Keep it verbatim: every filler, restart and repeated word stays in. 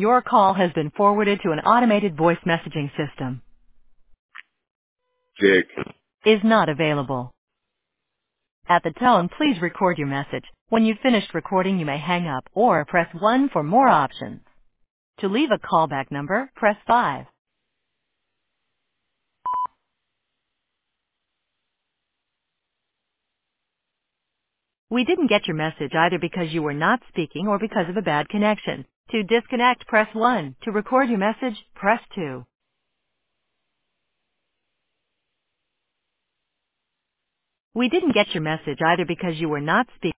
Your call has been forwarded to an automated voice messaging system. Jake. Is not available. At the tone, please record your message. When you've finished recording, you may hang up or press one for more options. To leave a callback number, press five. We didn't get your message either because you were not speaking or because of a bad connection. To disconnect, press one. To record your message, press two. We didn't get your message either because you were not speaking